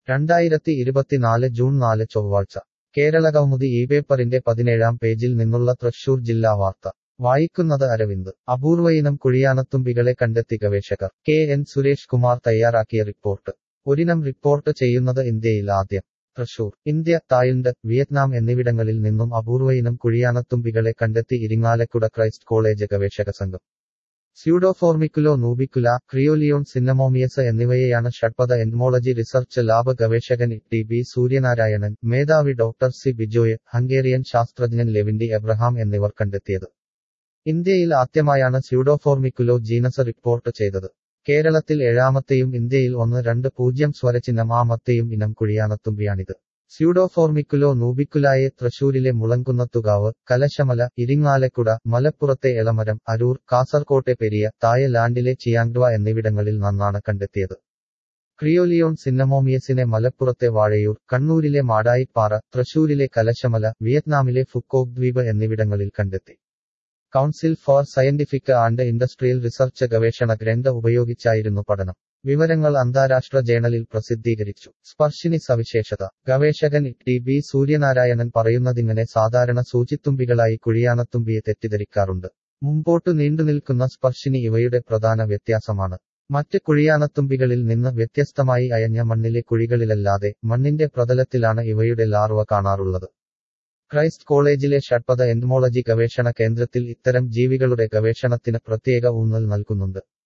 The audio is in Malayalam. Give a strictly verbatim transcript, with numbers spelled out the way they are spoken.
രണ്ടായിരത്തി ഇരുപത്തിനാല് ജൂൺ നാല് ചൊവ്വാഴ്ച കേരളകൗമുദി ഈ പേപ്പറിന്റെ പതിനേഴാം പേജിൽ നിന്നുള്ള തൃശൂർ ജില്ലാ വാർത്ത വായിക്കുന്നത് അരവിന്ദ്. അപൂർവയിനം കുഴിയാനത്തുമ്പികളെ കണ്ടെത്തി ഗവേഷകർ. കെ എൻ സുരേഷ് കുമാർ തയ്യാറാക്കിയ റിപ്പോർട്ട്. ഒരിനം റിപ്പോർട്ട് ചെയ്യുന്നത് ഇന്ത്യയിൽ ആദ്യം. തൃശൂർ. ഇന്ത്യ, തായ്ലൻഡ്, വിയറ്റ്നാം എന്നിവിടങ്ങളിൽ നിന്നും അപൂർവയിനം കുഴിയാനത്തുമ്പികളെ കണ്ടെത്തി ഇരിങ്ങാലക്കുട ക്രൈസ്റ്റ് കോളേജ് ഗവേഷക സംഘം. സ്യൂഡോഫോർമിക്കുലോ നൂബിക്കുല, ക്രിയോലിയോൺ സിന്നമോമിയസ് എന്നിവയെയാണ് ഷഡ്പദ എൻമോളജി റിസർച്ച് ലാബ് ഗവേഷകൻ ടി ബി സൂര്യനാരായണൻ, മേധാവി ഡോക്ടർ സി ബിജോയ്, ഹംഗേറിയൻ ശാസ്ത്രജ്ഞൻ ലെവിൻഡി എബ്രഹാം എന്നിവർ കണ്ടെത്തിയത്. ഇന്ത്യയിൽ ആദ്യമായാണ് സ്യൂഡോഫോർമിക്കുലോ ജീനസ് റിപ്പോർട്ട് ചെയ്തത്. കേരളത്തിൽ ഏഴാമത്തെയും ഇന്ത്യയിൽ ഒന്ന് രണ്ട് പൂജ്യം സ്വരചിഹ്നം ആമത്തെയും ഇനം കുഴിയാനത്തുമ്പിയാണിത്. സ്യൂഡോഫോർമിക്കുലോ നൂബിക്കുലായെ തൃശൂരിലെ മുളങ്കുന്നത്തുകാവ്, കലശമല, ഇരിങ്ങാലക്കുട, മലപ്പുറത്തെ എളമരം, അരൂർ, കാസർകോട്ടെ പെരിയ, തായ്ലാൻഡിലെ ചിയാങ്ഡ്വ എന്നിവിടങ്ങളിൽ നിന്നാണ് കണ്ടെത്തിയത്. ക്രിയോലിയോൺ സിന്നമോമിയസിനെ മലപ്പുറത്തെ വാഴയൂർ, കണ്ണൂരിലെ മാടായിപ്പാറ, തൃശൂരിലെ കലശമല, വിയറ്റ്നാമിലെ ഫുക്കോക് ദ്വീപ് എന്നിവിടങ്ങളിൽ കണ്ടെത്തി. Council for Scientific and Industrial Research ഗവേഷണ ഗ്രന്ഥ ഉപയോഗിച്ചായിരുന്നു പഠനം. വിവരങ്ങൾ അന്താരാഷ്ട്ര ജേണലിൽ പ്രസിദ്ധീകരിച്ചു. സ്പർശിനി സവിശേഷത. ഗവേഷകൻ ടി ബി സൂര്യനാരായണൻ പറയുന്നതിങ്ങനെ സാധാരണ സൂചിത്തുമ്പികളായി കുഴിയാനത്തുമ്പിയെ തെറ്റിദ്ധരിക്കാറുണ്ട്. മുമ്പോട്ടു നീണ്ടുനിൽക്കുന്ന സ്പർശിനി ഇവയുടെ പ്രധാന വ്യത്യാസമാണ്. മറ്റ് കുഴിയാനത്തുമ്പികളിൽ നിന്ന് വ്യത്യസ്തമായി അയഞ്ഞ മണ്ണിലെ കുഴികളിലല്ലാതെ മണ്ണിന്റെ പ്രതലത്തിലാണ് ഇവയുടെ ലാർവ കാണാറുള്ളത്. ക്രൈസ്റ്റ് കോളേജിലെ ഷഡ്പദ എൻമോളജി ഗവേഷണ കേന്ദ്രത്തിൽ ഇത്തരം ജീവികളുടെ ഗവേഷണത്തിന് പ്രത്യേക ഊന്നൽ നൽകുന്നുണ്ട്.